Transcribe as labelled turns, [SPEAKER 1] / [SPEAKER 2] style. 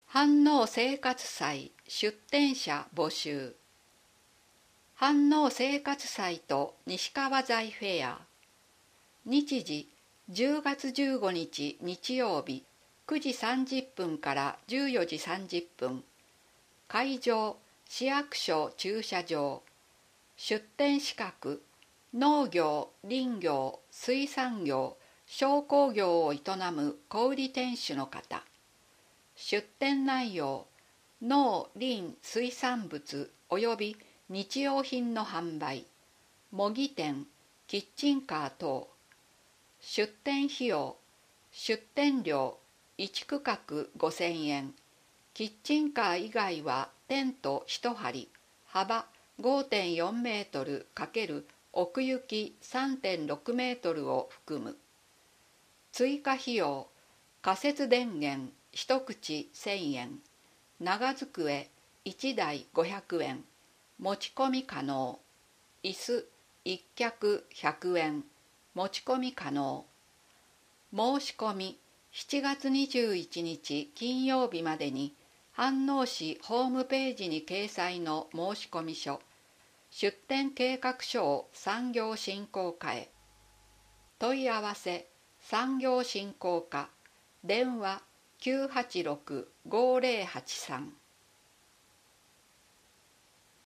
[SPEAKER 1] 飯能生活祭出店者募集。飯能生活祭と西川材フェア。日時10月15日日曜日9時30分から14時30分。会場市役所駐車場。出店資格農業、林業、水産業、商工業を営む小売店主の方。出店内容農林水産物及び日用品の販売、模擬店、キッチンカー等。出店費用出店料1区画5000円。キッチンカー以外はテント1張幅 5.4 メートル×奥行き 3.6 メートルを含む。追加費用仮設電源一口1000円。長机1台500円。持ち込み可能。椅子1脚100円。持ち込み可能。申し込み7月21日金曜日までに飯能市ホームページに掲載の申込書、出店計画書を産業振興課へ。問い合わせ産業振興課、電話986-5083